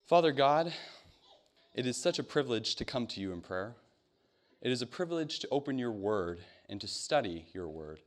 Father God, it is such a privilege to come to you in prayer. It is a privilege to open your word and to study your word.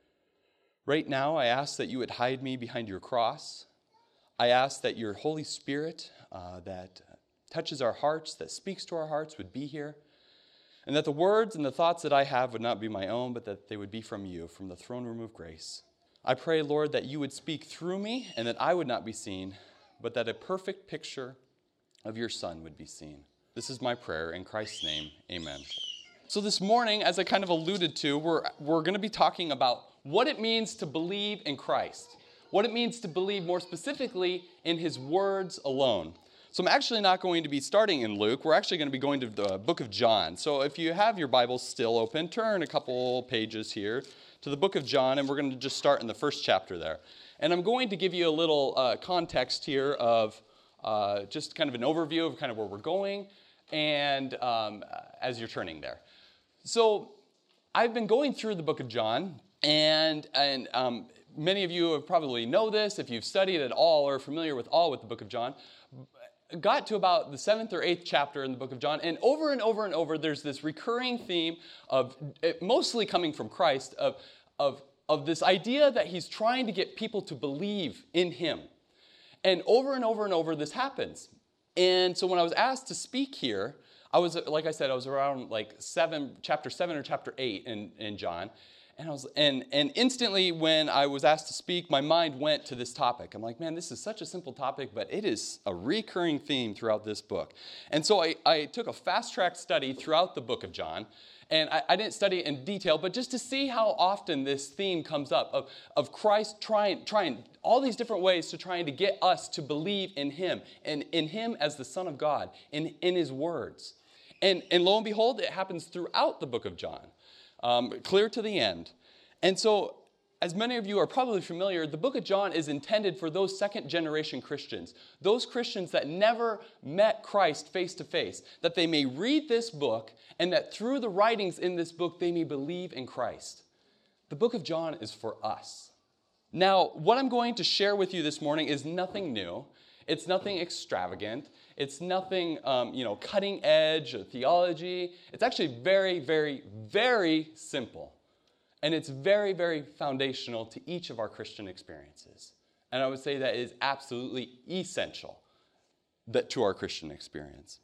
Right now, I ask that you would hide me behind your cross. I ask that your Holy Spirit that touches our hearts, that speaks to our hearts, would be here, and that the words and the thoughts that I have would not be my own, but that they would be from you, from the throne room of grace. I pray, Lord, that you would speak through me and that I would not be seen, but that a perfect picture of your Son would be seen. This is my prayer in Christ's name, amen. So this morning, as I kind of alluded to, we're going to be talking about what it means to believe in Christ, what it means to believe more specifically in his words alone. So I'm actually not going to be starting in Luke. We're actually going to be going to the book of John. So if you have your Bibles still open, turn a couple pages here to the book of John, and we're going to just start in the first chapter there. And I'm going to give you a little context here of just kind of an overview of kind of where we're going, and as you're turning there. So I've been going through the book of John, and many of you have probably know this if you've studied at all or are familiar with the book of John. Got to about the 7th or 8th chapter in the book of John, and over and over and over, there's this recurring theme of, mostly coming from Christ, of this idea that he's trying to get people to believe in him. And over, this happens. And so when I was asked to speak here, I was around chapter 7 or chapter 8 in John. And instantly when I was asked to speak, my mind went to this topic. I'm like, man, this is such a simple topic, but it is a recurring theme throughout this book. And so I took a fast-track study throughout the book of John. And I didn't study it in detail, but just to see how often this theme comes up of Christ trying all these different ways to trying to get us to believe in him, and in him as the Son of God, in his words. And lo and behold, it happens throughout the book of John, clear to the end. And so, as many of you are probably familiar, the book of John is intended for those second-generation Christians, those Christians that never met Christ face to face, that they may read this book, and that through the writings in this book, they may believe in Christ. The book of John is for us. Now, what I'm going to share with you this morning is nothing new. It's nothing extravagant. It's nothing, cutting edge or theology. It's actually very, very, very simple. And it's very, very foundational to each of our Christian experiences. And I would say that is absolutely essential to our Christian experience.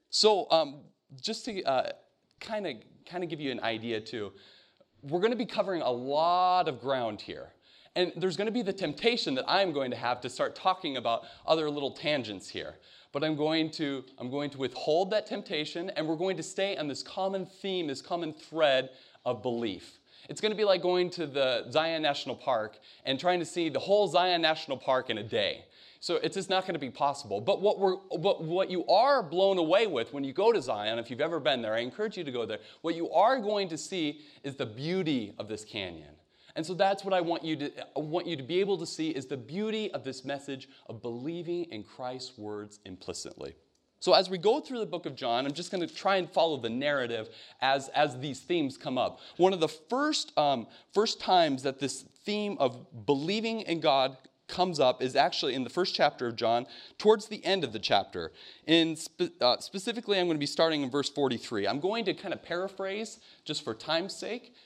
So just to kind of give you an idea too, we're going to be covering a lot of ground here. And there's going to be the temptation that I'm going to have to start talking about other little tangents here. But I'm going to withhold that temptation, and we're going to stay on this common theme, this common thread of belief. It's going to be like going to the Zion National Park and trying to see the whole Zion National Park in a day. So it's just not going to be possible. But what you are blown away with when you go to Zion, if you've ever been there, I encourage you to go there. What you are going to see is the beauty of this canyon. And so that's what I want you to be able to see, is the beauty of this message of believing in Christ's words implicitly. So as we go through the book of John, I'm just going to try and follow the narrative as these themes come up. One of the first times that this theme of believing in God comes up is actually in the first chapter of John, towards the end of the chapter. Specifically, I'm going to be starting in verse 43. I'm going to kind of paraphrase, just for time's sake,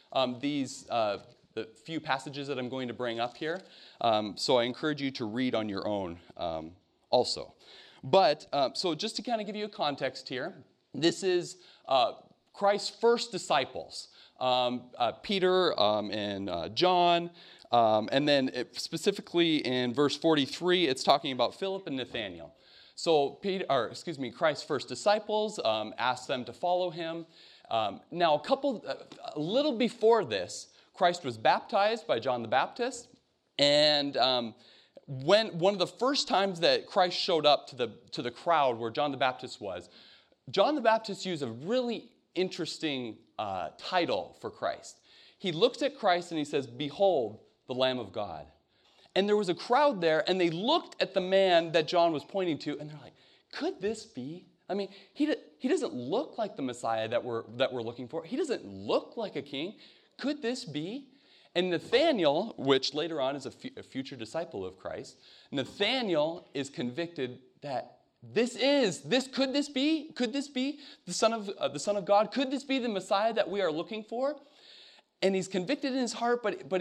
the few passages that I'm going to bring up here. So I encourage you to read on your own also. But, so just to kind of give you a context here, this is Christ's first disciples, Peter and John, and then specifically in verse 43, it's talking about Philip and Nathanael. So Christ's first disciples asked them to follow him. Now, a little before this, Christ was baptized by John the Baptist, and when one of the first times that Christ showed up to the crowd where John the Baptist was, John the Baptist used a really interesting title for Christ. He looks at Christ and he says, "Behold, the Lamb of God." And there was a crowd there, and they looked at the man that John was pointing to, and they're like, could this be? I mean, he doesn't look like the Messiah that we're looking for. He doesn't look like a king. Could this be? And Nathanael, which later on is a future disciple of Christ, Nathanael is convicted that Could this be the Son of God? Could this be the Messiah that we are looking for? And he's convicted in his heart, but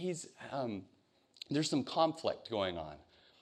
there's some conflict going on.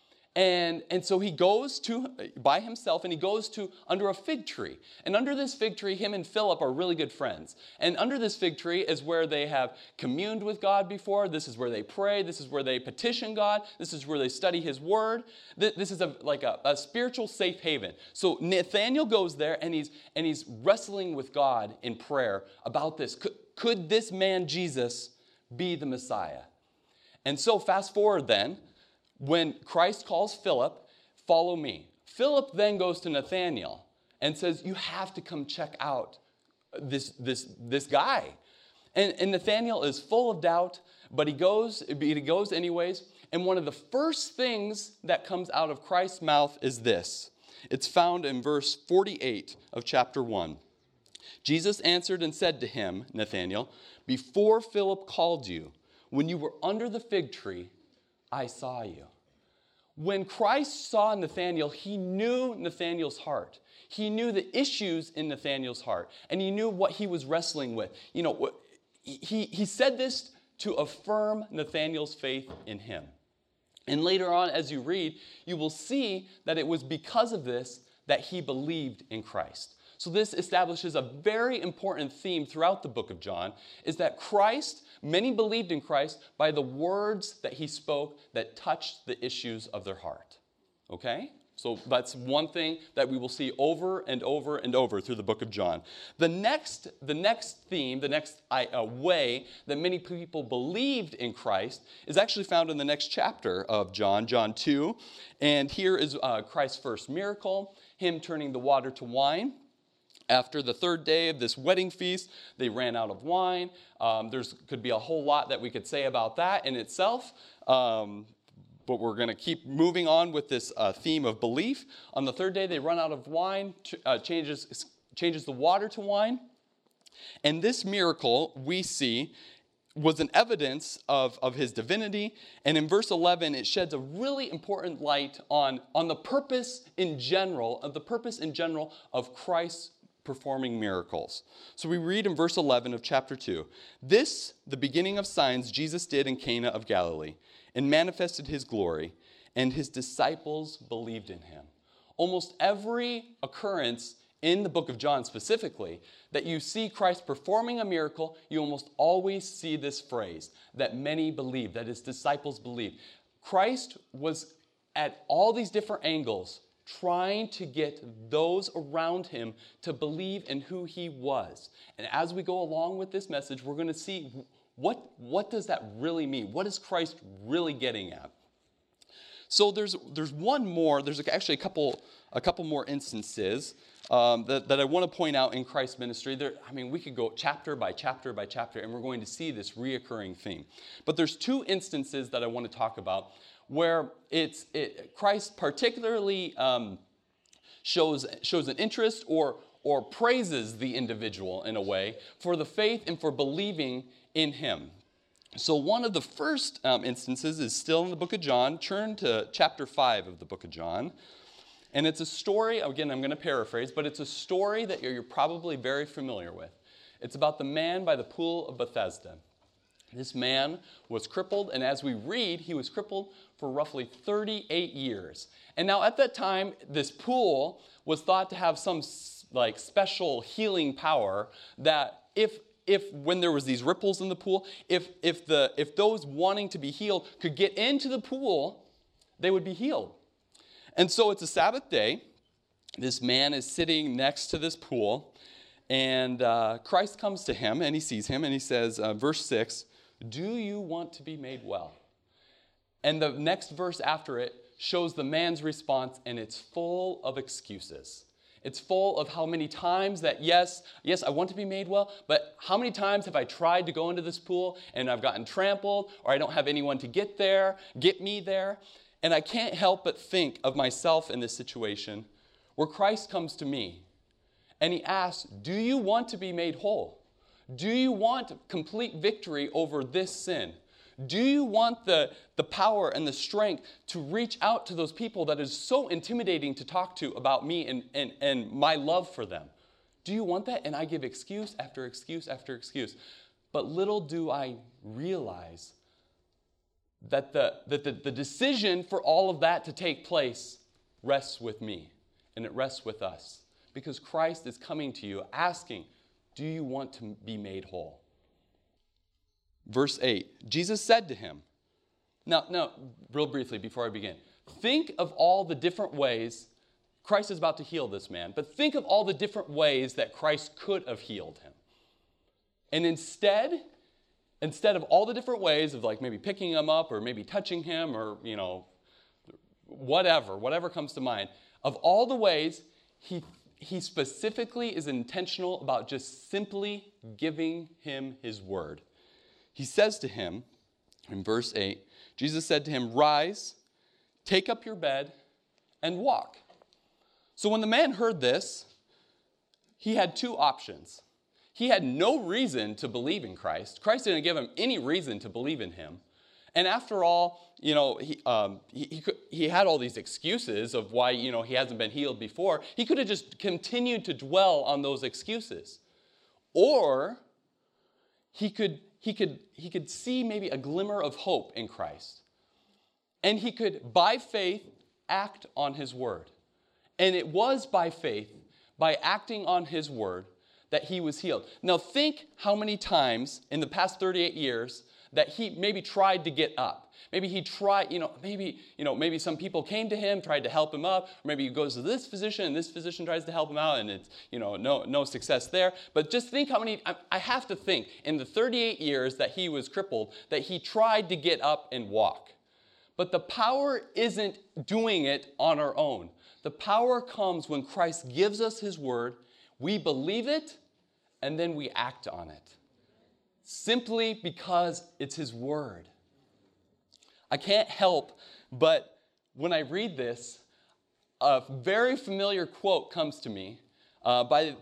And so he goes by himself, and he goes to under a fig tree. And under this fig tree, him and Philip are really good friends. And under this fig tree is where they have communed with God before. This is where they pray. This is where they petition God. This is where they study his word. This is like a spiritual safe haven. So Nathanael goes there, and he's wrestling with God in prayer about this. Could this man Jesus be the Messiah? And so fast forward then, when Christ calls Philip, follow me. Philip then goes to Nathanael and says, you have to come check out this guy. And Nathanael is full of doubt, but he goes anyways. And one of the first things that comes out of Christ's mouth is this. It's found in verse 48 of chapter 1. Jesus answered and said to him, Nathanael, before Philip called you, when you were under the fig tree, I saw you. When Christ saw Nathanael, he knew Nathanael's heart. He knew the issues in Nathanael's heart, and he knew what he was wrestling with. You know, he said this to affirm Nathanael's faith in him. And later on, as you read, you will see that it was because of this that he believed in Christ. So this establishes a very important theme throughout the book of John, is that many believed in Christ by the words that he spoke that touched the issues of their heart. Okay? So that's one thing that we will see over and over and over through the book of John. The next theme, the next way that many people believed in Christ is actually found in the next chapter of John, John 2. And here is Christ's first miracle, him turning the water to wine. After the third day of this wedding feast, they ran out of wine. Could be a whole lot that we could say about that in itself. But we're going to keep moving on with this theme of belief. On the third day, they run out of wine, changes the water to wine. And this miracle, we see, was an evidence of his divinity. And in verse 11, it sheds a really important light on the purpose in general of Christ's performing miracles. So we read in verse 11 of chapter 2, this, the beginning of signs Jesus did in Cana of Galilee, and manifested his glory, and his disciples believed in him. Almost every occurrence in the book of John specifically, that you see Christ performing a miracle, you almost always see this phrase, that many believed, that his disciples believed. Christ was at all these different angles trying to get those around him to believe in who he was. And as we go along with this message, we're going to see what does that really mean? What is Christ really getting at? So there's one more. There's actually a couple more instances that I want to point out in Christ's ministry. We could go chapter by chapter by chapter, and we're going to see this reoccurring theme. But there's two instances that I want to talk about where Christ particularly shows an interest or praises the individual in a way for the faith and for believing in him. So one of the first instances is still in the book of John. Turn to chapter 5 of the book of John. And it's a story, again, I'm going to paraphrase, but it's a story that you're probably very familiar with. It's about the man by the pool of Bethesda. This man was crippled, and as we read, he was crippled for roughly 38 years. And now at that time, this pool was thought to have some special healing power that if when there was these ripples in the pool, if those wanting to be healed could get into the pool, they would be healed. And so it's a Sabbath day. This man is sitting next to this pool, and Christ comes to him, and he sees him, and he says, verse 6, do you want to be made well? And the next verse after it shows the man's response, and it's full of excuses. It's full of how many times that, yes, I want to be made well, but how many times have I tried to go into this pool and I've gotten trampled, or I don't have anyone to get me there? And I can't help but think of myself in this situation where Christ comes to me and he asks, do you want to be made whole? Do you want complete victory over this sin? Do you want the power and the strength to reach out to those people that is so intimidating to talk to about me and my love for them? Do you want that? And I give excuse after excuse after excuse. But little do I realize that the decision for all of that to take place rests with me, and it rests with us. Because Christ is coming to you asking, do you want to be made whole? Verse 8, Jesus said to him, now, real briefly before I begin, think of all the different ways Christ is about to heal this man, but think of all the different ways that Christ could have healed him. And instead of all the different ways of like maybe picking him up or maybe touching him or, whatever comes to mind, of all the ways, he specifically is intentional about just simply giving him his word. He says to him, in verse 8, Jesus said to him, rise, take up your bed, and walk. So when the man heard this, he had two options. He had no reason to believe in Christ. Christ didn't give him any reason to believe in him. And after all, he had all these excuses of why, he hasn't been healed before. He could have just continued to dwell on those excuses. Or he could see maybe a glimmer of hope in Christ. And he could, by faith, act on his word. And it was by faith, by acting on his word, that he was healed. Now think how many times in the past 38 years that he maybe tried to get up. Maybe he tried, maybe some people came to him, tried to help him up, or maybe he goes to this physician and this physician tries to help him out and it's, no success there. But just think how many, I have to think, in the 38 years that he was crippled, that he tried to get up and walk. But the power isn't doing it on our own. The power comes when Christ gives us his word, we believe it, and then we act on it. Simply because it's his word. I can't help but when I read this, a very familiar quote comes to me it's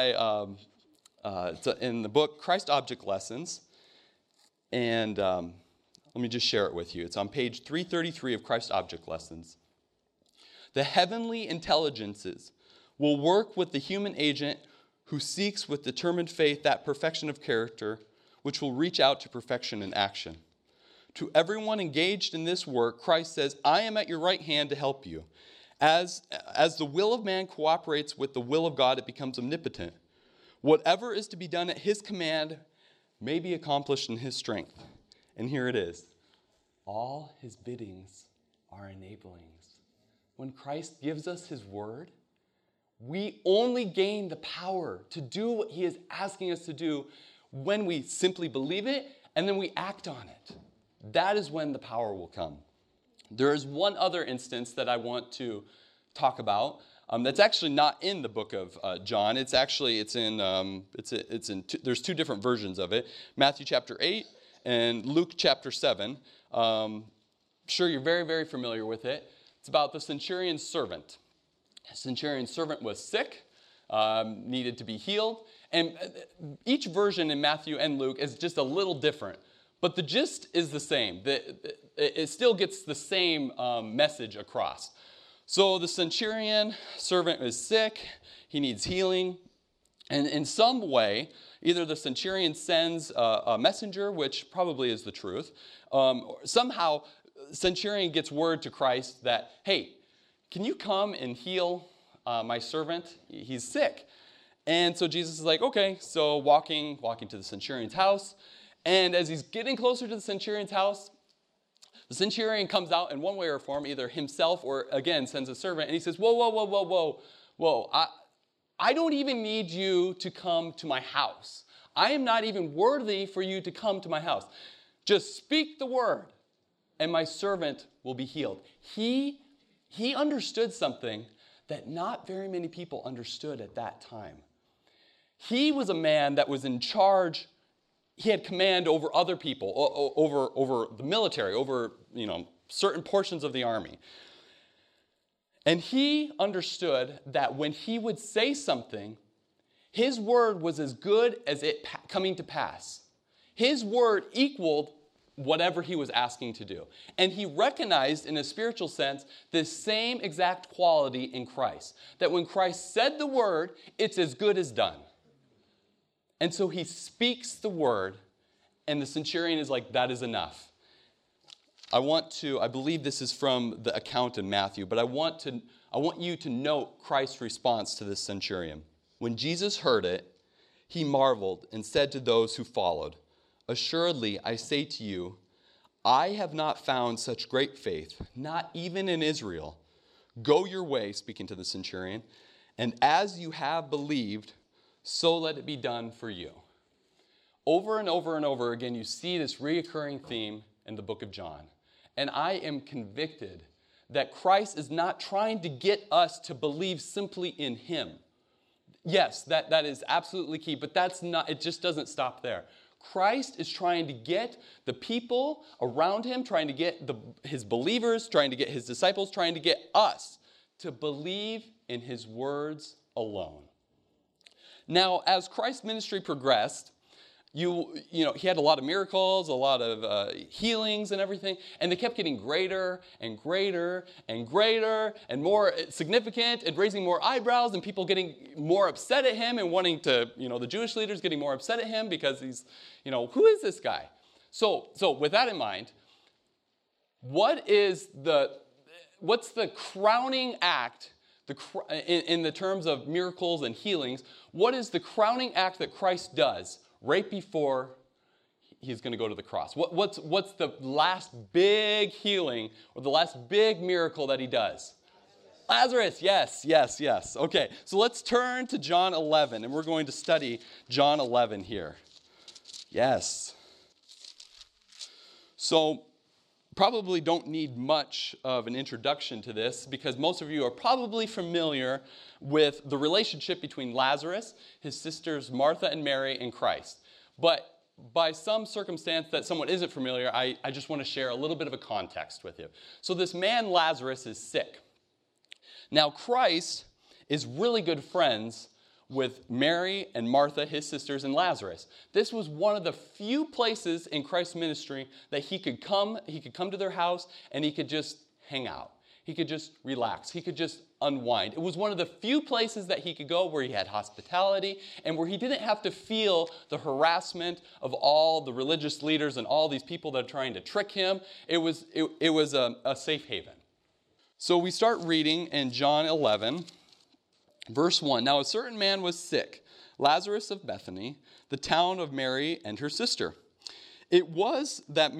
in the book Christ Object Lessons. And let me just share it with you. It's on page 333 of Christ Object Lessons. The heavenly intelligences will work with the human agent who seeks with determined faith that perfection of character which will reach out to perfection in action. To everyone engaged in this work, Christ says, I am at your right hand to help you. As the will of man cooperates with the will of God, it becomes omnipotent. Whatever is to be done at his command may be accomplished in his strength. And here it is. All his biddings are enablings. When Christ gives us his word, we only gain the power to do what he is asking us to do when we simply believe it and then we act on it. That is when the power will come. There is one other instance that I want to talk about that's actually not in the book of John. There's two different versions of it. Matthew chapter 8 and Luke chapter 7. Sure, you're very, very familiar with it. It's about the centurion's servant. The centurion's servant was sick, needed to be healed. And each version in Matthew and Luke is just a little different. But the gist is the same. It still gets the same message across. So the centurion servant is sick. He needs healing. And in some way, either the centurion sends a messenger, which probably is the truth. Somehow, centurion gets word to Christ that, hey, can you come and heal my servant? He's sick. And so Jesus is like, okay. So walking to the centurion's house. And as he's getting closer to the centurion's house, the centurion comes out in one way or form, either himself or, again, sends a servant. And he says, whoa. I don't even need you to come to my house. I am not even worthy for you to come to my house. Just speak the word, and my servant will be healed. He understood something that not very many people understood at that time. He was a man that was in charge. He had command over other people, over the military, over certain portions of the army. And he understood that when he would say something, his word was as good as it coming to pass. His word equaled whatever he was asking to do. And he recognized, in a spiritual sense, this same exact quality in Christ. That when Christ said the word, it's as good as done. And so he speaks the word, and the centurion is like, that is enough. I believe this is from the account in Matthew, but I want you to note Christ's response to this centurion. When Jesus heard it, he marveled and said to those who followed, "Assuredly, I say to you, I have not found such great faith, not even in Israel. Go your way," speaking to the centurion, "and as you have believed, so let it be done for you." Over and over and over again, you see this reoccurring theme in the book of John. And I am convicted that Christ is not trying to get us to believe simply in him. Yes, that is absolutely key, but it just doesn't stop there. Christ is trying to get the people around him, trying to get his believers, trying to get his disciples, trying to get us to believe in his words alone. Now, as Christ's ministry progressed, he had a lot of miracles, a lot of healings and everything, and they kept getting greater and greater and greater and more significant and raising more eyebrows and people getting more upset at him and wanting to, the Jewish leaders getting more upset at him because he's, who is this guy? So with that in mind, what's the crowning act in the terms of miracles and healings? What is the crowning act that Christ does right before he's going to go to the cross? What's the last big healing or the last big miracle that he does? Lazarus, yes. Okay, so let's turn to John 11, and we're going to study John 11 here. Yes. So probably don't need much of an introduction to this because most of you are probably familiar with the relationship between Lazarus, his sisters Martha and Mary, and Christ. But by some circumstance that someone isn't familiar, I just want to share a little bit of a context with you. So this man Lazarus is sick. Now Christ is really good friends with Mary and Martha, his sisters, and Lazarus. This was one of the few places in Christ's ministry that he could come to their house and he could just hang out. He could just relax. He could just unwind. It was one of the few places that he could go where he had hospitality and where he didn't have to feel the harassment of all the religious leaders and all these people that are trying to trick him. It was a safe haven. So we start reading in John 11, verse 1. Now a certain man was sick, Lazarus of Bethany, the town of Mary and her sister. It was that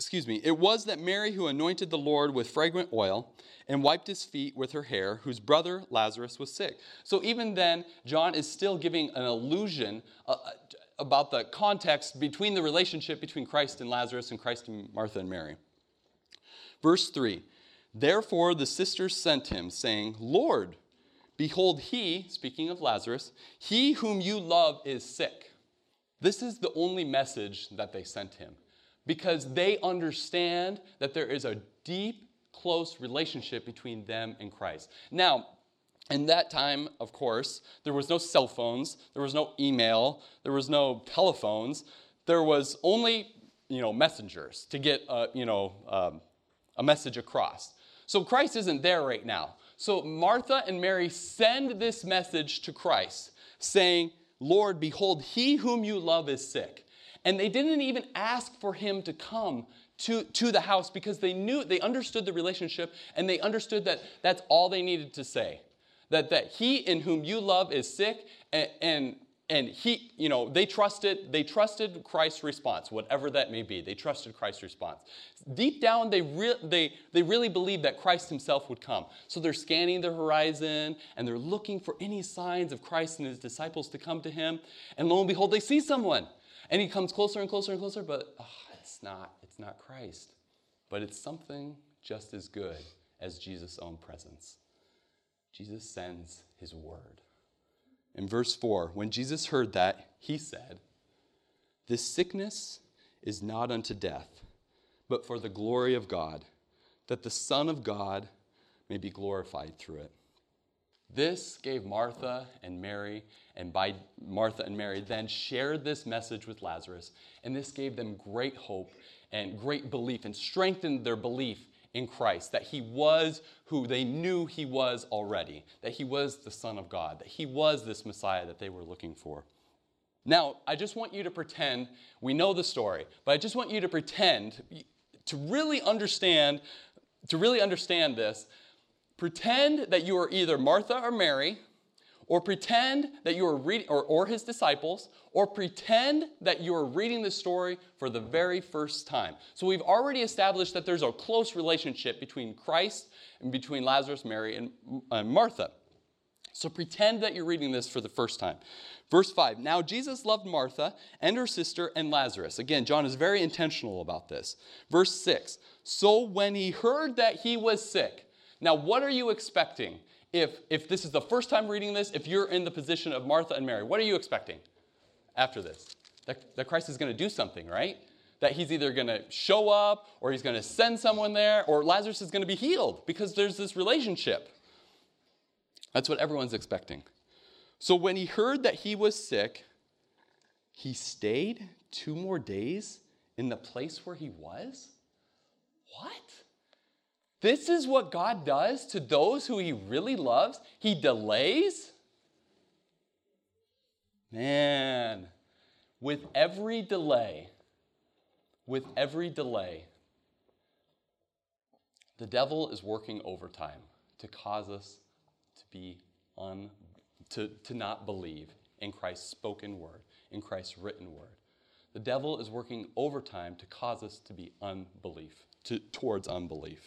Mary who anointed the Lord with fragrant oil and wiped his feet with her hair, whose brother Lazarus was sick. So even then, John is still giving an allusion about the context between the relationship between Christ and Lazarus and Christ and Martha and Mary. Verse 3, therefore the sisters sent him, saying, Lord, behold he, speaking of Lazarus, he whom you love is sick. This is the only message that they sent him because they understand that there is a deep, close relationship between them and Christ. Now, in that time, of course, there was no cell phones, there was no email, there was no telephones. There was only, messengers to get, a message across. So Christ isn't there right now. So Martha and Mary send this message to Christ saying, Lord, behold, he whom you love is sick. And they didn't even ask for him to come to the house because they understood the relationship and they understood that that's all they needed to say. That he in whom you love is sick and he, they trusted Christ's response, whatever that may be. They trusted Christ's response. Deep down, they really believed that Christ himself would come. So they're scanning the horizon, and they're looking for any signs of Christ and his disciples to come to him. And lo and behold, they see someone. And he comes closer and closer and closer, but it's not Christ. But it's something just as good as Jesus' own presence. Jesus sends his word. In verse 4, when Jesus heard that, he said, this sickness is not unto death, but for the glory of God, that the Son of God may be glorified through it. This gave Martha and Mary, and by Martha and Mary then shared this message with Lazarus, and this gave them great hope and great belief and strengthened their belief in Christ, that he was who they knew he was already, that he was the Son of God, that he was this Messiah that they were looking for. Now, I just want you to pretend, we know the story, but I just want you to pretend, to really understand this, pretend that you are either Martha or Mary, or pretend that you are reading, or his disciples, or pretend that you are reading this story for the very first time. So we've already established that there's a close relationship between Christ and between Lazarus, Mary, and Martha. So pretend that you're reading this for the first time. Verse 5, now Jesus loved Martha and her sister and Lazarus. Again, John is very intentional about this. Verse 6, so when he heard that he was sick. Now, what are you expecting? If this is the first time reading this, if you're in the position of Martha and Mary, what are you expecting after this? That Christ is going to do something, right? That he's either going to show up, or he's going to send someone there, or Lazarus is going to be healed, because there's this relationship. That's what everyone's expecting. So when he heard that he was sick, he stayed 2 more days in the place where he was? What? This is what God does to those who he really loves? He delays? Man, with every delay, the devil is working overtime to cause us to be to not believe in Christ's spoken word, in Christ's written word. The devil is working overtime to cause us to be towards unbelief.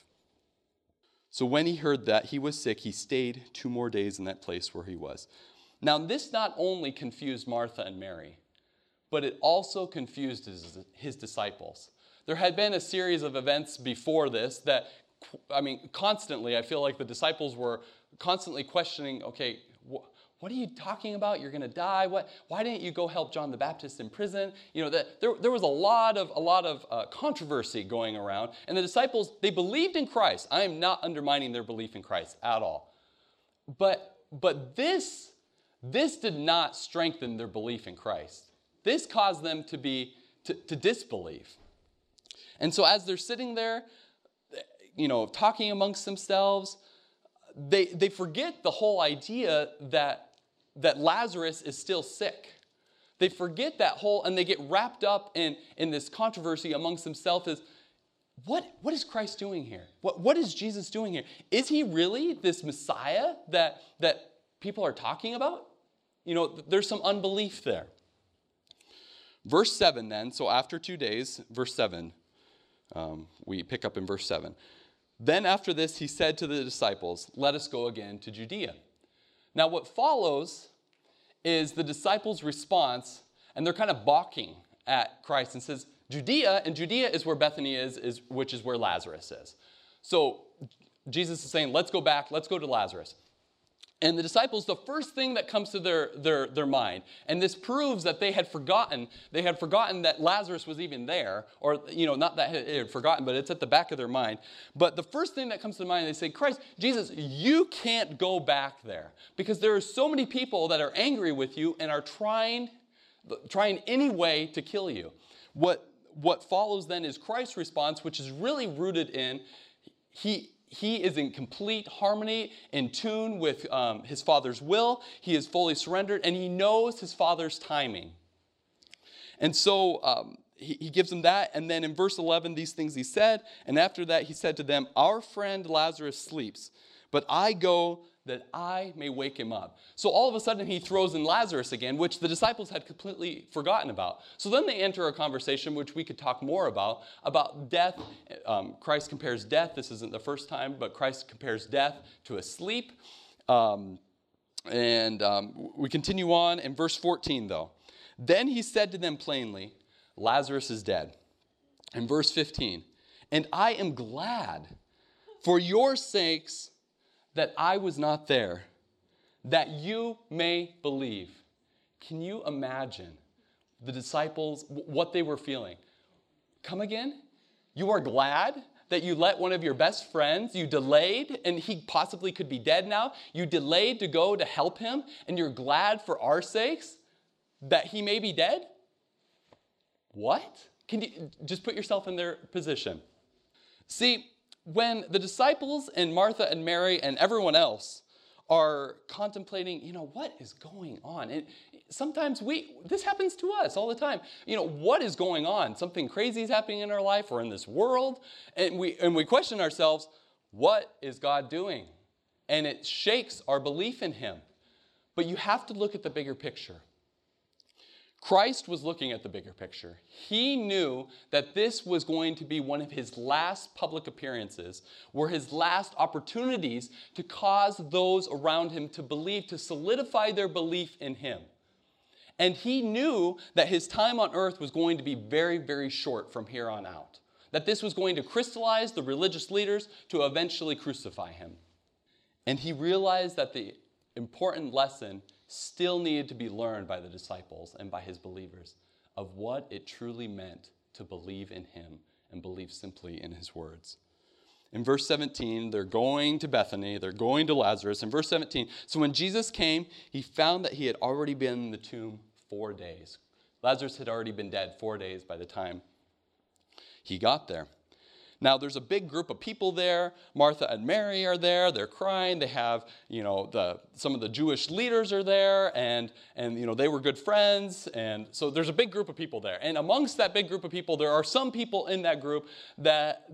So when he heard that he was sick, he stayed 2 more days in that place where he was. Now, this not only confused Martha and Mary, but it also confused his disciples. There had been a series of events before this that, constantly, I feel like the disciples were constantly questioning, okay, what are you talking about? You're going to die. Why didn't you go help John the Baptist in prison? There was a lot of controversy going around, and the disciples, they believed in Christ. I am not undermining their belief in Christ at all, but this did not strengthen their belief in Christ. This caused them to disbelieve, and so as they're sitting there, talking amongst themselves, they forget the whole idea that Lazarus is still sick. They forget that and they get wrapped up in this controversy amongst themselves is, what is Christ doing here? What is Jesus doing here? Is he really this Messiah that people are talking about? There's some unbelief there. Verse 7 then, so after 2 days, verse 7, we pick up in verse 7. Then after this, he said to the disciples, let us go again to Judea. Now what follows is the disciples' response, and they're kind of balking at Christ and says, Judea, and Judea is where Bethany is which is where Lazarus is. So Jesus is saying, let's go back, let's go to Lazarus. And the disciples, the first thing that comes to their mind, and this proves that they had forgotten that Lazarus was even there, or, not that they had forgotten, but it's at the back of their mind. But the first thing that comes to mind, they say, Christ, Jesus, you can't go back there, because there are so many people that are angry with you and are trying any way to kill you. What follows then is Christ's response, which is really rooted in, he is in complete harmony, in tune with his Father's will. He is fully surrendered, and he knows his Father's timing. And so he gives them that, and then in verse 11, these things he said, and after that he said to them, our friend Lazarus sleeps, but I go that I may wake him up. So all of a sudden he throws in Lazarus again, which the disciples had completely forgotten about. So then they enter a conversation, which we could talk more about death. Christ compares death. This isn't the first time, but Christ compares death to a sleep. We continue on in verse 14, though. Then he said to them plainly, Lazarus is dead. In verse 15, and I am glad for your sakes that I was not there, that you may believe. Can you imagine the disciples, what they were feeling? Come again? You are glad that you let one of your best friends, you delayed, and he possibly could be dead now, you delayed to go to help him, and you're glad for our sakes that he may be dead? What? Can you just put yourself in their position? See, when the disciples and Martha and Mary and everyone else are contemplating, what is going on? And sometimes this happens to us all the time. What is going on? Something crazy is happening in our life or in this world. And we question ourselves, what is God doing? And it shakes our belief in him. But you have to look at the bigger picture. Christ was looking at the bigger picture. He knew that this was going to be one of his last public appearances, were his last opportunities to cause those around him to believe, to solidify their belief in him. And he knew that his time on earth was going to be very, very short from here on out. That this was going to crystallize the religious leaders to eventually crucify him. And he realized that the important lesson still needed to be learned by the disciples and by his believers of what it truly meant to believe in him and believe simply in his words. In verse 17, they're going to Bethany, they're going to Lazarus. In verse 17, so when Jesus came, he found that he had already been in the tomb 4 days. Lazarus had already been dead 4 days by the time he got there. Now, there's a big group of people there. Martha and Mary are there. They're crying. They have, some of the Jewish leaders are there, and they were good friends. And so there's a big group of people there. And amongst that big group of people, there are some people in that group that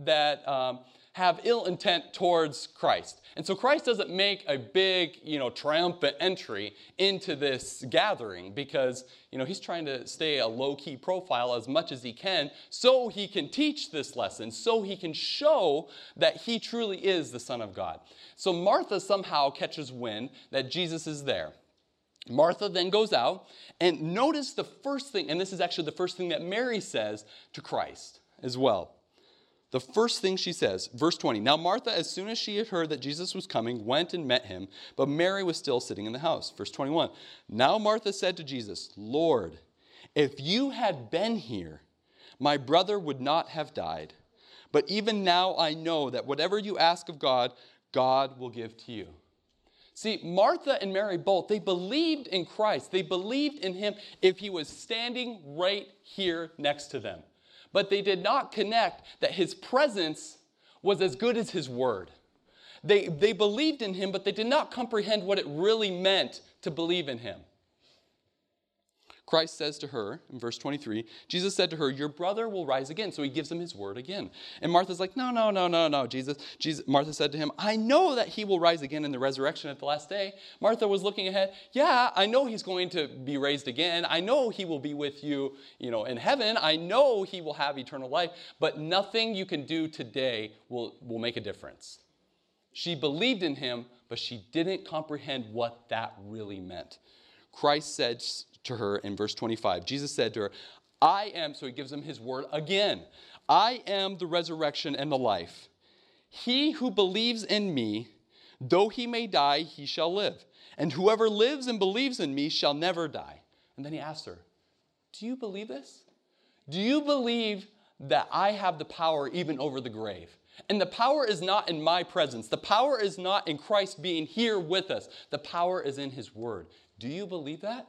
have ill intent towards Christ. And so Christ doesn't make a big, triumphant entry into this gathering because, he's trying to stay a low-key profile as much as he can so he can teach this lesson, so he can show that he truly is the Son of God. So Martha somehow catches wind that Jesus is there. Martha then goes out, and notice the first thing, and this is actually the first thing that Mary says to Christ as well. The first thing she says, verse 20, now Martha, as soon as she had heard that Jesus was coming, went and met him, but Mary was still sitting in the house. Verse 21, now Martha said to Jesus, Lord, if you had been here, my brother would not have died. But even now I know that whatever you ask of God, God will give to you. See, Martha and Mary both, they believed in Christ. They believed in him if he was standing right here next to them. But they did not connect that his presence was as good as his word. They believed in him, but they did not comprehend what it really meant to believe in him. Christ says to her, in verse 23, Jesus said to her, your brother will rise again. So he gives him his word again. And Martha's like, no, Jesus. Martha said to him, I know that he will rise again in the resurrection at the last day. Martha was looking ahead. Yeah, I know he's going to be raised again. I know he will be with you, in heaven. I know he will have eternal life. But nothing you can do today will make a difference. She believed in him, but she didn't comprehend what that really meant. Christ said to her in verse 25, Jesus said to her, I am, so he gives him his word again, I am the resurrection and the life. He who believes in me, though he may die, he shall live. And whoever lives and believes in me shall never die. And then he asks her, do you believe this? Do you believe that I have the power even over the grave? And the power is not in my presence. The power is not in Christ being here with us. The power is in his word. Do you believe that?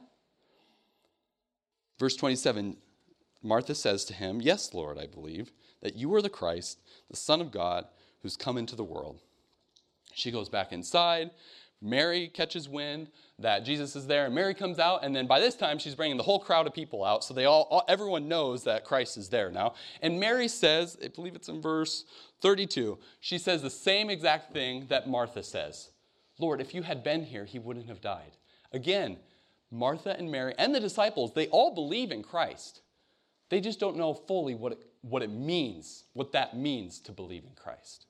Verse 27, Martha says to him, yes, Lord, I believe that you are the Christ, the Son of God, who's come into the world. She goes back inside. Mary catches wind that Jesus is there, and Mary comes out, and then by this time she's bringing the whole crowd of people out, so everyone knows that Christ is there now. And Mary says, I believe it's in verse 32, she says the same exact thing that Martha says. Lord, if you had been here, he wouldn't have died. Again, Martha and Mary and the disciples, they all believe in Christ. They just don't know fully what it means, what that means to believe in Christ.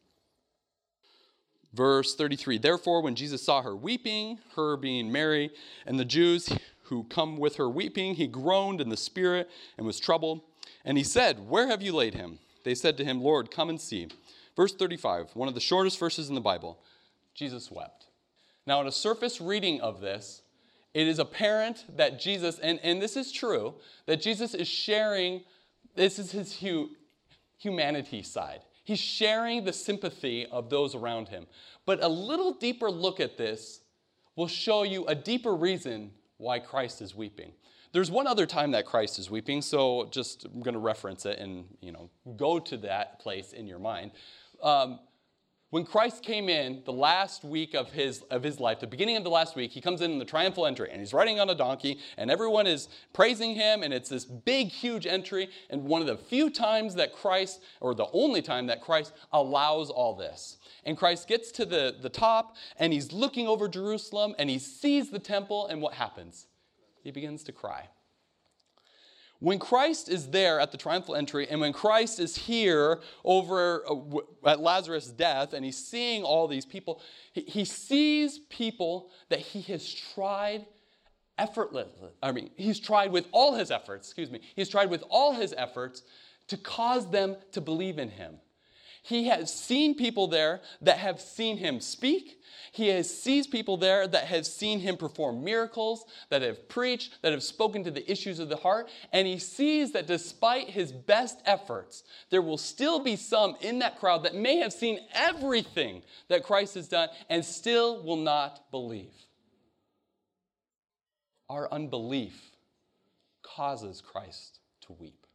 Verse 33, therefore, when Jesus saw her weeping, her being Mary, and the Jews who come with her weeping, he groaned in the spirit and was troubled. And he said, where have you laid him? They said to him, Lord, come and see. Verse 35, one of the shortest verses in the Bible, Jesus wept. Now, in a surface reading of this, it is apparent that Jesus, and this is true, that Jesus is sharing, this is his humanity side. He's sharing the sympathy of those around him. But a little deeper look at this will show you a deeper reason why Christ is weeping. There's one other time that Christ is weeping, so I'm going to reference it and go to that place in your mind. When Christ came in the last week of his life, the beginning of the last week, he comes in the triumphal entry, and he's riding on a donkey, and everyone is praising him, and it's this big, huge entry, and one of the few times that Christ, or the only time that Christ allows all this. And Christ gets to the top, and he's looking over Jerusalem, and he sees the temple, and what happens? He begins to cry. When Christ is there at the triumphal entry, and when Christ is here over at Lazarus' death, and he's seeing all these people, he sees people that he has tried effortlessly. He's tried with all his efforts, He's tried with all his efforts to cause them to believe in him. He has seen people there that have seen him speak. He sees people there that have seen him perform miracles, that have preached, that have spoken to the issues of the heart. And he sees that despite his best efforts, there will still be some in that crowd that may have seen everything that Christ has done and still will not believe. Our unbelief causes Christ to weep.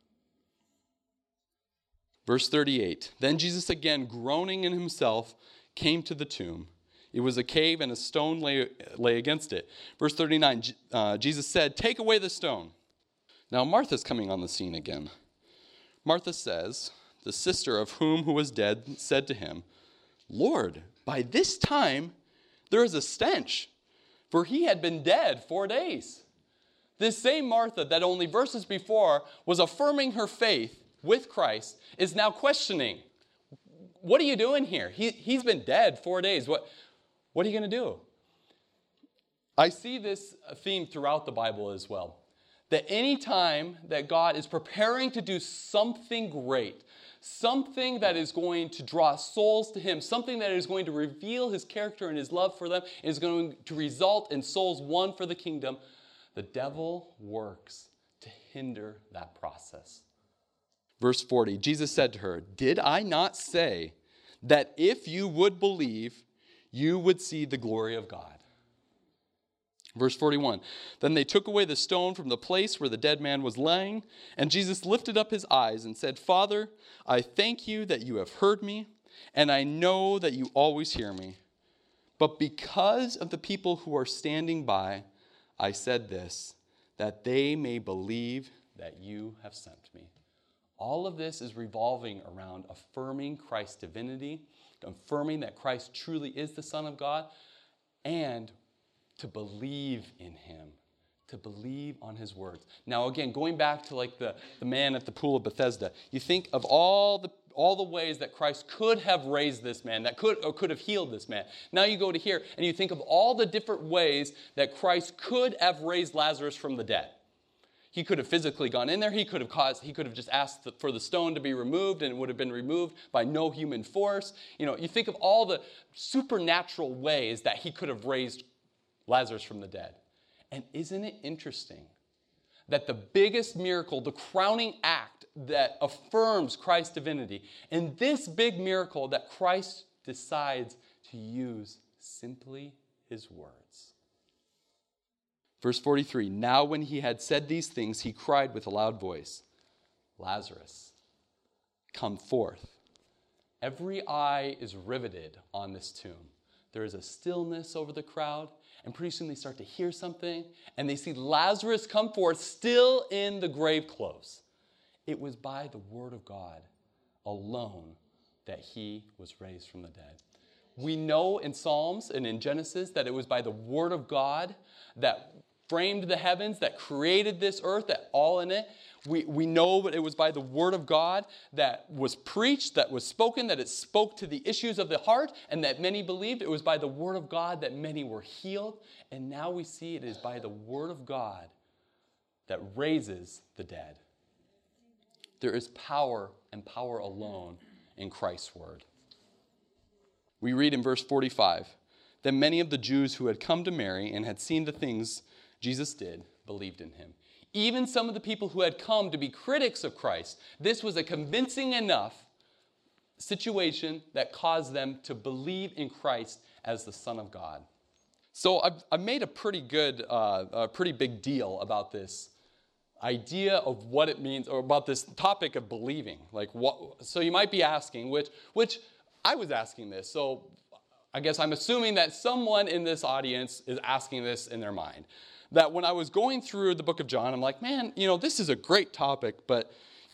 Verse 38, then Jesus again, groaning in himself, came to the tomb. It was a cave, and a stone lay against it. Verse 39, Jesus said, take away the stone. Now Martha's coming on the scene again. Martha says, the sister of him who was dead said to him, Lord, by this time there is a stench, for he had been dead 4 days. This same Martha that only verses before was affirming her faith with Christ is now questioning, what are you doing here? He's been dead 4 days. What are you going to do? I see this theme throughout the Bible as well. That any time that God is preparing to do something great, something that is going to draw souls to him, something that is going to reveal his character and his love for them, is going to result in souls won for the kingdom, the devil works to hinder that process. Verse 40, Jesus said to her, did I not say that if you would believe, you would see the glory of God? Verse 41, then they took away the stone from the place where the dead man was laying, and Jesus lifted up his eyes and said, Father, I thank you that you have heard me, and I know that you always hear me. But because of the people who are standing by, I said this, that they may believe that you have sent me. All of this is revolving around affirming Christ's divinity, affirming that Christ truly is the Son of God, and to believe in him, to believe on his words. Now again, going back to like the man at the pool of Bethesda, you think of all the ways that Christ could have raised this man, that could have healed this man. Now you go to here and you think of all the different ways that Christ could have raised Lazarus from the dead. He could have physically gone in there. He could have just asked for the stone to be removed, and it would have been removed by no human force. You think of all the supernatural ways that he could have raised Lazarus from the dead. And isn't it interesting that the biggest miracle, the crowning act that affirms Christ's divinity, and this big miracle that Christ decides to use simply his words. Verse 43, now when he had said these things, he cried with a loud voice, Lazarus, come forth. Every eye is riveted on this tomb. There is a stillness over the crowd, and pretty soon they start to hear something, and they see Lazarus come forth still in the grave clothes. It was by the word of God alone that he was raised from the dead. We know in Psalms and in Genesis that it was by the word of God that framed the heavens, that created this earth, that all in it. We know that it was by the word of God that was preached, that was spoken, that it spoke to the issues of the heart, and that many believed. It was by the word of God that many were healed. And now we see it is by the word of God that raises the dead. There is power and power alone in Christ's word. We read in verse 45, then many of the Jews who had come to Mary and had seen the things Jesus did believed in him. Even some of the people who had come to be critics of Christ, this was a convincing enough situation that caused them to believe in Christ as the Son of God. So I've made a pretty big deal about this idea of what it means, or about this topic of believing. Like what? So you might be asking, which I was asking this. So I guess I'm assuming that someone in this audience is asking this in their mind. That when I was going through the book of John, I'm like, man, this is a great topic, but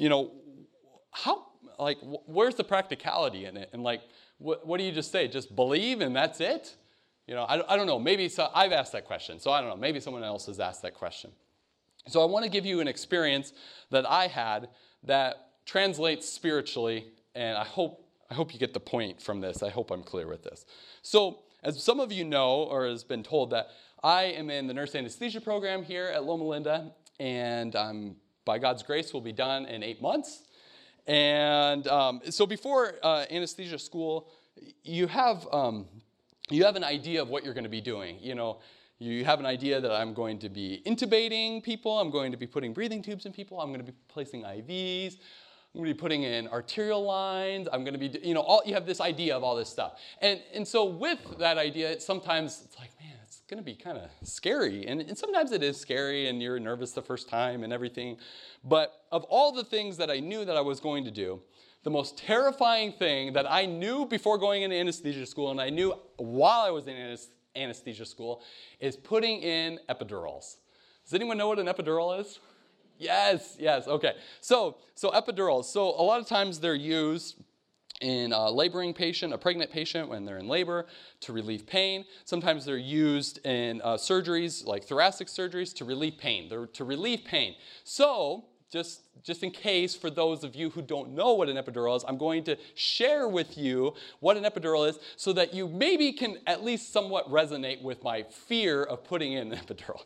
how? Like, where's the practicality in it? And like, what do you just say? Just believe and that's it? I don't know. Maybe I've asked that question, so I don't know. Maybe someone else has asked that question. So I want to give you an experience that I had that translates spiritually, and I hope you get the point from this. I hope I'm clear with this. So as some of you know, or has been told, that I am in the nurse anesthesia program here at Loma Linda, and by God's grace, will be done in 8 months. And so before anesthesia school, you have an idea of what you're going to be doing. You have an idea that I'm going to be intubating people, I'm going to be putting breathing tubes in people, I'm going to be placing IVs, I'm going to be putting in arterial lines, I'm going to be, you have this idea of all this stuff. And so with that idea, sometimes it's like, man, it's going to be kind of scary. And sometimes it is scary and you're nervous the first time and everything. But of all the things that I knew that I was going to do, the most terrifying thing that I knew before going into anesthesia school, and I knew while I was in anesthesia school, is putting in epidurals. Does anyone know what an epidural is? Yes, okay. So epidurals. So a lot of times they're used in a pregnant patient when they're in labor to relieve pain. Sometimes they're used in surgeries, like thoracic surgeries, to relieve pain. They're to relieve pain. So just in case, for those of you who don't know what an epidural is, I'm going to share with you what an epidural is so that you maybe can at least somewhat resonate with my fear of putting in an epidural.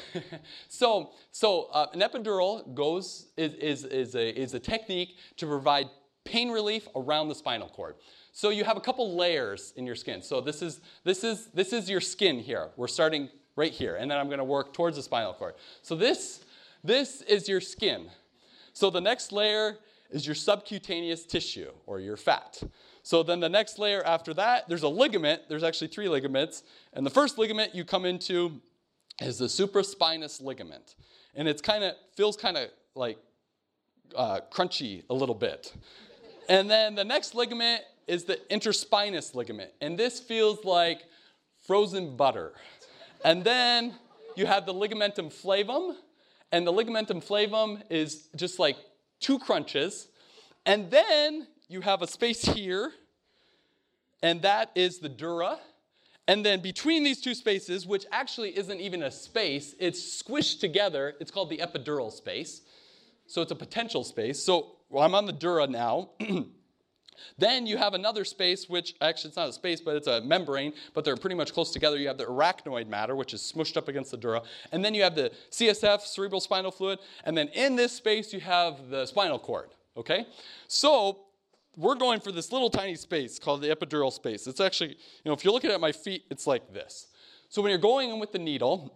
So an epidural is a technique to provide pain relief around the spinal cord. So you have a couple layers in your skin. So this is your skin here. We're starting right here, and then I'm going to work towards the spinal cord. So this is your skin. So the next layer is your subcutaneous tissue, or your fat. So then the next layer after that, there's a ligament. There's actually 3 ligaments. And the first ligament you come into is the supraspinous ligament. And it feels kind of like crunchy a little bit. And then the next ligament is the interspinous ligament. And this feels like frozen butter. And then you have the ligamentum flavum. And the ligamentum flavum is just like 2 crunches. And then you have a space here, and that is the dura. And then between these 2 spaces, which actually isn't even a space, it's squished together, it's called the epidural space. So it's a potential space. So I'm on the dura now. Then you have another space, which actually it's not a space, but it's a membrane, but they're pretty much close together. You have the arachnoid matter, which is smushed up against the dura. And then you have the CSF, cerebral spinal fluid. And then in this space, you have the spinal cord, okay? So we're going for this little tiny space called the epidural space. It's actually, if you're looking at my feet, it's like this. So when you're going in with the needle,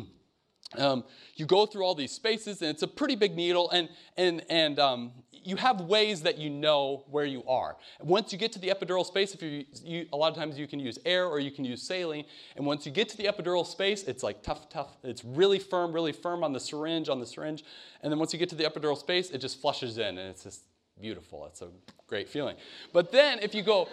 you go through all these spaces, and it's a pretty big needle, and you have ways that you know where you are. Once you get to the epidural space, a lot of times you can use air or you can use saline, and once you get to the epidural space, it's like tough. It's really firm on the syringe, and then once you get to the epidural space, it just flushes in, and it's just beautiful. It's a great feeling. But then if you go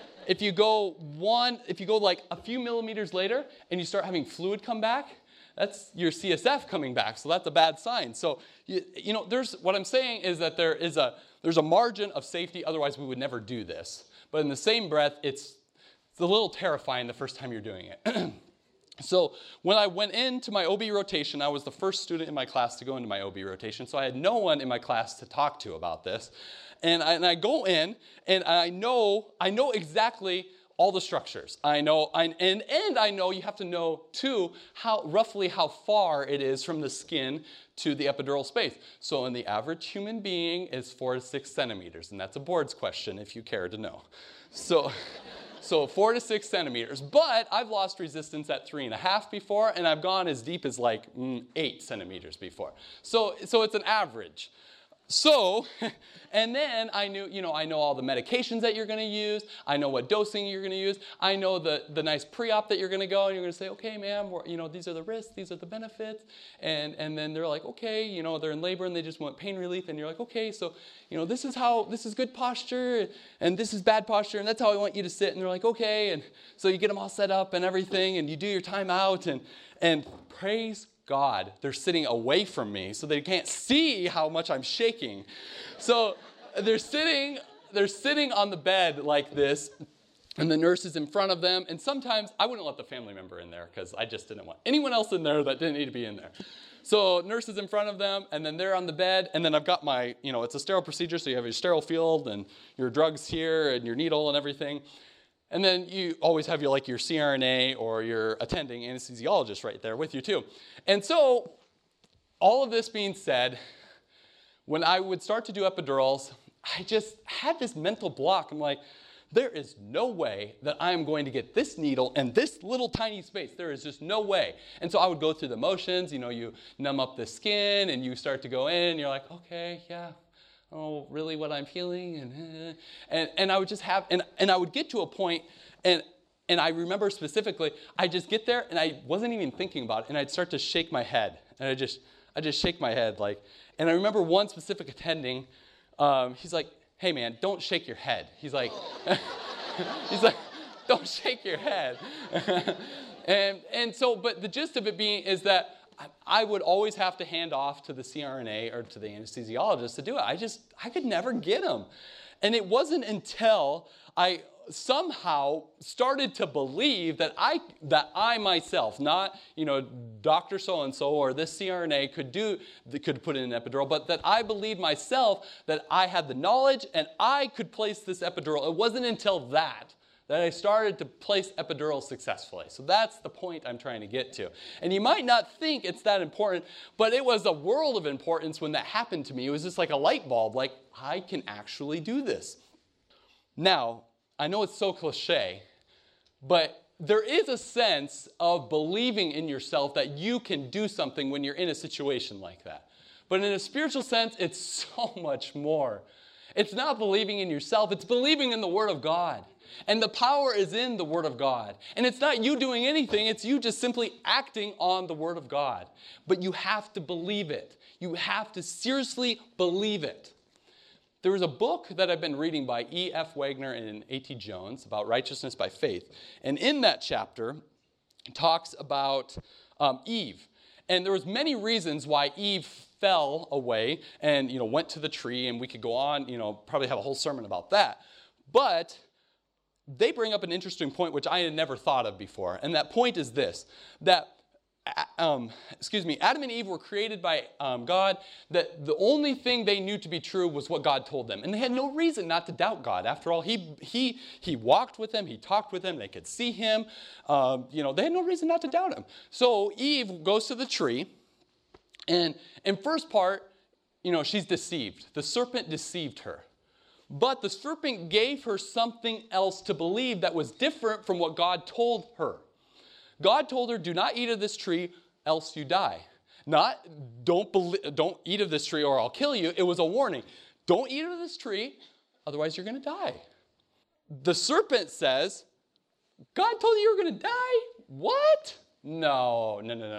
like a few millimeters later, and you start having fluid come back, that's your CSF coming back, so that's a bad sign. So, what I'm saying is that there's a margin of safety, otherwise we would never do this. But in the same breath, it's a little terrifying the first time you're doing it. So when I went into my OB rotation, I was the first student in my class to go into my OB rotation, so I had no one in my class to talk to about this. And I go in, and I know exactly all the structures. I know you have to know, too, roughly how far it is from the skin to the epidural space. So in the average human being is 4 to 6 centimeters, and that's a board's question if you care to know. So 4 to 6 centimeters. But I've lost resistance at 3.5 before, and I've gone as deep as like 8 centimeters before. So it's an average. So, and then I know all the medications that you're going to use. I know what dosing you're going to use. I know the nice pre-op that you're going to go, and you're going to say, okay, ma'am, these are the risks, these are the benefits. And then they're like, okay, they're in labor and they just want pain relief. And you're like, okay, so, this is good posture and this is bad posture and that's how I want you to sit. And they're like, okay. And so you get them all set up and everything and you do your time out and praise God, they're sitting away from me so they can't see how much I'm shaking. So they're sitting on the bed like this, and the nurse is in front of them. And sometimes I wouldn't let the family member in there because I just didn't want anyone else in there that didn't need to be in there. So nurse is in front of them, and then they're on the bed, and then I've got my, it's a sterile procedure, so you have your sterile field and your drugs here and your needle and everything. And then you always have your CRNA or your attending anesthesiologist right there with you too. And so all of this being said, when I would start to do epidurals, I just had this mental block. I'm like, there is no way that I am going to get this needle in this little tiny space. There is just no way. And so I would go through the motions. You numb up the skin and you start to go in and you're like, okay, yeah. Oh, really what I'm feeling? And I would just have, and I would get to a point, and I remember specifically, I just get there, and I wasn't even thinking about it, and I'd start to shake my head, and I just shake my head, and I remember one specific attending, he's like, hey man, don't shake your head. He's like, don't shake your head. and so, but the gist of it being is that I would always have to hand off to the CRNA or to the anesthesiologist to do it. I could never get him. And it wasn't until I somehow started to believe that I myself, not, Dr. So-and-so or this CRNA could put in an epidural, but that I believed myself that I had the knowledge and I could place this epidural. It wasn't until that I started to place epidurals successfully. So that's the point I'm trying to get to. And you might not think it's that important, but it was a world of importance when that happened to me. It was just like a light bulb, like, I can actually do this. Now, I know it's so cliche, but there is a sense of believing in yourself that you can do something when you're in a situation like that. But in a spiritual sense, it's so much more. It's not believing in yourself, it's believing in the Word of God. And the power is in the Word of God. And it's not you doing anything, it's you just simply acting on the Word of God. But you have to believe it. You have to seriously believe it. There was a book that I've been reading by E.F. Wagner and A.T. Jones about righteousness by faith. And in that chapter, it talks about Eve. And there was many reasons why Eve fell away and, went to the tree. And we could go on, probably have a whole sermon about that. But they bring up an interesting point which I had never thought of before. And that point is this, that Adam and Eve were created by God, that the only thing they knew to be true was what God told them. And they had no reason not to doubt God. After all, he walked with them, he talked with them, they could see him. They had no reason not to doubt him. So Eve goes to the tree, and in first part, she's deceived. The serpent deceived her. But the serpent gave her something else to believe that was different from what God told her. God told her, do not eat of this tree, else you die. Not, don't eat of this tree or I'll kill you. It was a warning. Don't eat of this tree, otherwise you're going to die. The serpent says, God told you you were going to die? What? No.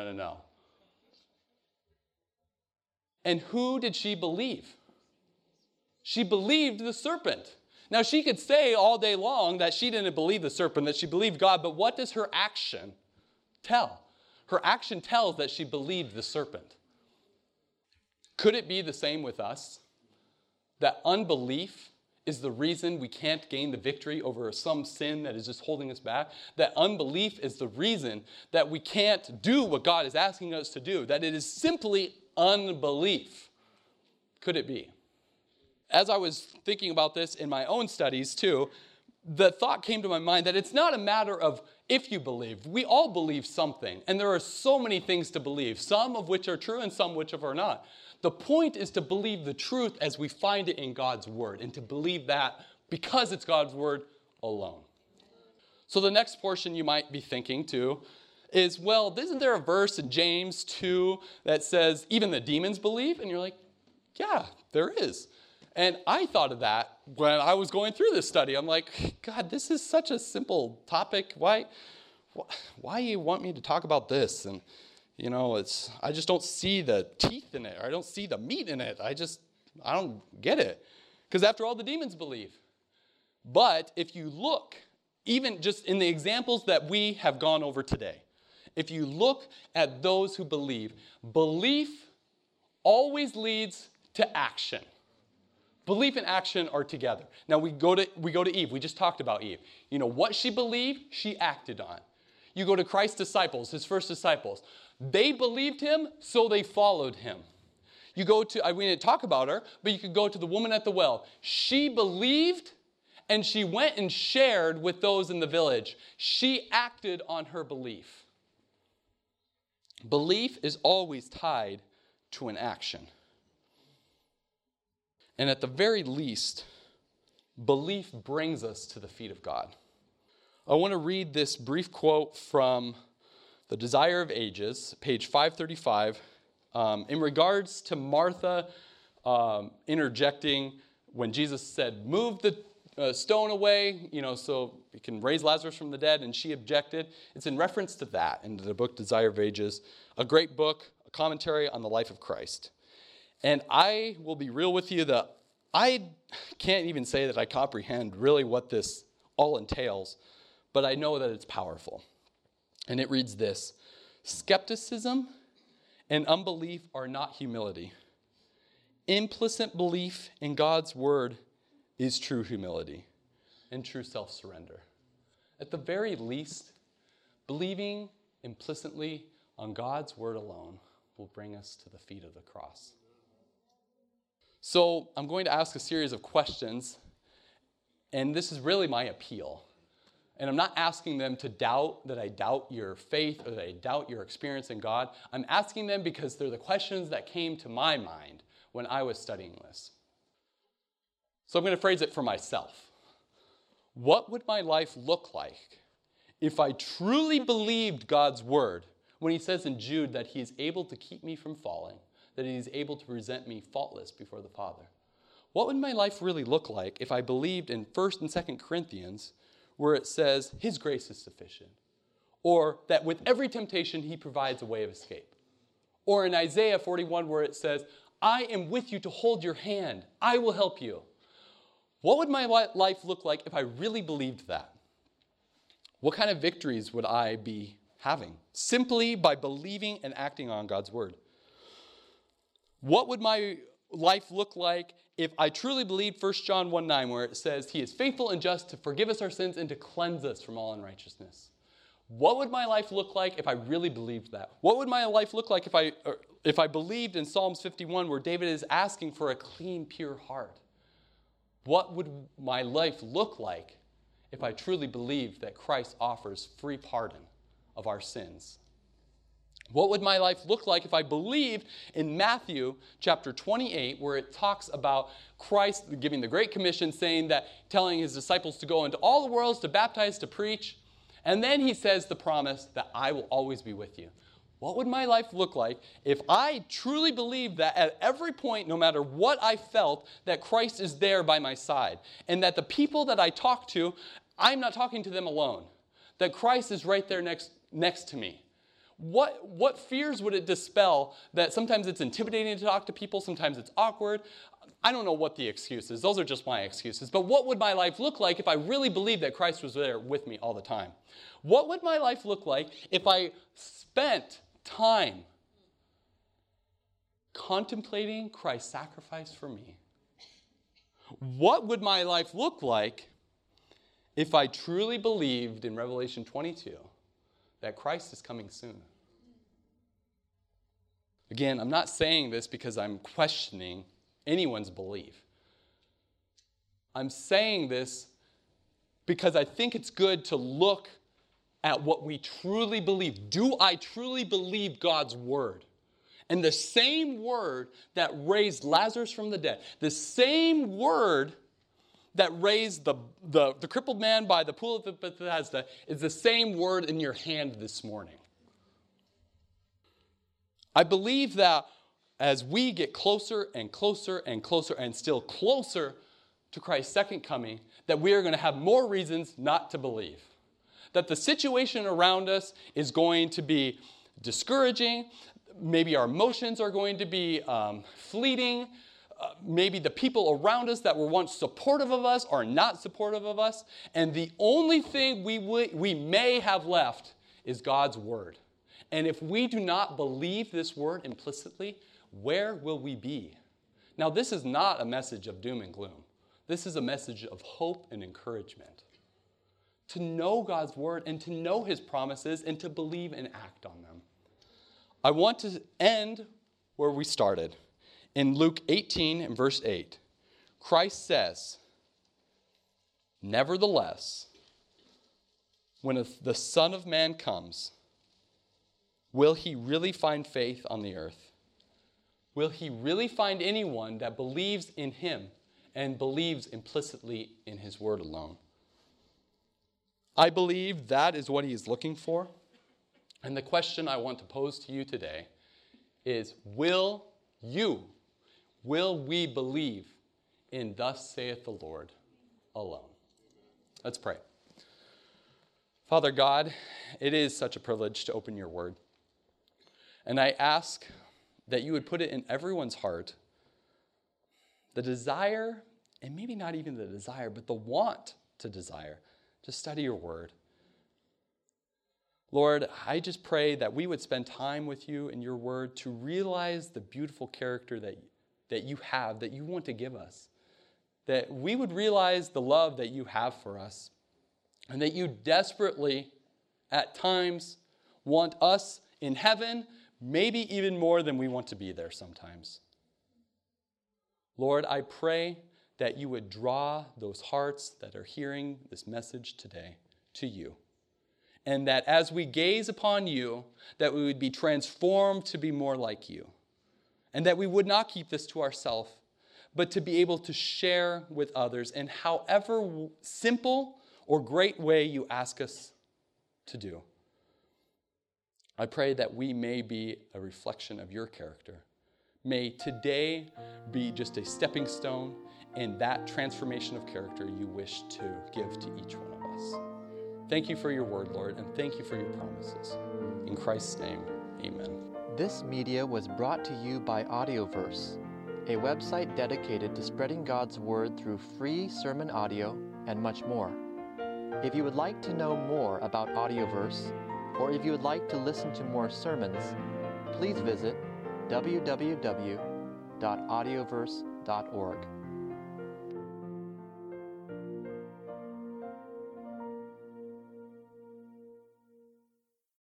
And who did she believe? She believed the serpent. Now, she could say all day long that she didn't believe the serpent, that she believed God, but what does her action tell? Her action tells that she believed the serpent. Could it be the same with us? That unbelief is the reason we can't gain the victory over some sin that is just holding us back? That unbelief is the reason that we can't do what God is asking us to do? That it is simply unbelief? Could it be? As I was thinking about this in my own studies too, the thought came to my mind that it's not a matter of if you believe. We all believe something, and there are so many things to believe, some of which are true and some which are not. The point is to believe the truth as we find it in God's Word, and to believe that because it's God's Word alone. So the next portion you might be thinking too is, well, isn't there a verse in James 2 that says even the demons believe? And you're like, yeah, there is. And I thought of that when I was going through this study. I'm like, God, this is such a simple topic. Why you want me to talk about this? And, I just don't see the teeth in it. Or I don't see the meat in it. I don't get it. Because after all, the demons believe. But if you look, even just in the examples that we have gone over today, if you look at those who believe, belief always leads to action. Belief and action are together. Now we go to Eve. We just talked about Eve. What she believed, she acted on. You go to Christ's disciples, his first disciples. They believed him, so they followed him. You go to, we didn't talk about her, but you could go to the woman at the well. She believed, and she went and shared with those in the village. She acted on her belief. Belief is always tied to an action. And at the very least, belief brings us to the feet of God. I want to read this brief quote from The Desire of Ages, page 535, in regards to Martha interjecting when Jesus said, move the stone away, so we can raise Lazarus from the dead, and she objected. It's in reference to that in the book Desire of Ages, a great book, a commentary on the life of Christ. And I will be real with you that I can't even say that I comprehend really what this all entails, but I know that it's powerful. And it reads this: skepticism and unbelief are not humility. Implicit belief in God's word is true humility and true self-surrender. At the very least, believing implicitly on God's word alone will bring us to the feet of the cross. So I'm going to ask a series of questions, and this is really my appeal. And I'm not asking them to doubt that I doubt your faith or that I doubt your experience in God. I'm asking them because they're the questions that came to my mind when I was studying this. So I'm going to phrase it for myself. What would my life look like if I truly believed God's word when he says in Jude that he is able to keep me from falling, that he is able to present me faultless before the Father? What would my life really look like if I believed in 1 and 2 Corinthians where it says his grace is sufficient, or that with every temptation he provides a way of escape, or in Isaiah 41 where it says, I am with you to hold your hand, I will help you? What would my life look like if I really believed that? What kind of victories would I be having simply by believing and acting on God's word? What would my life look like if I truly believed 1 John 1:9 where it says he is faithful and just to forgive us our sins and to cleanse us from all unrighteousness? What would my life look like if I really believed that? What would my life look like if I believed in Psalms 51 where David is asking for a clean, pure heart? What would my life look like if I truly believed that Christ offers free pardon of our sins? What would my life look like if I believed in Matthew chapter 28, where it talks about Christ giving the Great Commission, telling his disciples to go into all the worlds, to baptize, to preach, and then he says the promise that I will always be with you? What would my life look like if I truly believed that at every point, no matter what I felt, that Christ is there by my side, and that the people that I talk to, I'm not talking to them alone, that Christ is right there next to me? What fears would it dispel that sometimes it's intimidating to talk to people, sometimes it's awkward? I don't know what the excuse is. Those are just my excuses. But what would my life look like if I really believed that Christ was there with me all the time? What would my life look like if I spent time contemplating Christ's sacrifice for me? What would my life look like if I truly believed in Revelation 22 that Christ is coming soon? Again, I'm not saying this because I'm questioning anyone's belief. I'm saying this because I think it's good to look at what we truly believe. Do I truly believe God's word? And the same word that raised Lazarus from the dead, the same word that raised the crippled man by the pool of Bethesda, is the same word in your hand this morning. I believe that as we get closer and closer and closer and still closer to Christ's second coming, that we are going to have more reasons not to believe. That the situation around us is going to be discouraging. Maybe our emotions are going to be fleeting. Maybe the people around us that were once supportive of us are not supportive of us. And the only thing we may have left is God's word. And if we do not believe this word implicitly, where will we be? Now, this is not a message of doom and gloom. This is a message of hope and encouragement. To know God's word and to know his promises and to believe and act on them. I want to end where we started. In Luke 18 and verse 8, Christ says, "Nevertheless, when the Son of Man comes, will he really find faith on the earth? Will he really find anyone that believes in him and believes implicitly in his word alone?" I believe that is what he is looking for. And the question I want to pose to you today is, will we believe in "Thus saith the Lord" alone? Let's pray. Father God, it is such a privilege to open your word. And I ask that you would put it in everyone's heart, the desire, and maybe not even the desire, but the want to desire, to study your word. Lord, I just pray that we would spend time with you in your word to realize the beautiful character that you have, that you want to give us. That we would realize the love that you have for us, and that you desperately, at times, want us in heaven, maybe even more than we want to be there sometimes. Lord, I pray that you would draw those hearts that are hearing this message today to you. And that as we gaze upon you, that we would be transformed to be more like you. And that we would not keep this to ourselves, but to be able to share with others in however simple or great way you ask us to do. I pray that we may be a reflection of your character. May today be just a stepping stone in that transformation of character you wish to give to each one of us. Thank you for your word, Lord, and thank you for your promises. In Christ's name, amen. This media was brought to you by Audioverse, a website dedicated to spreading God's word through free sermon audio and much more. If you would like to know more about Audioverse, or if you would like to listen to more sermons, please visit www.audioverse.org.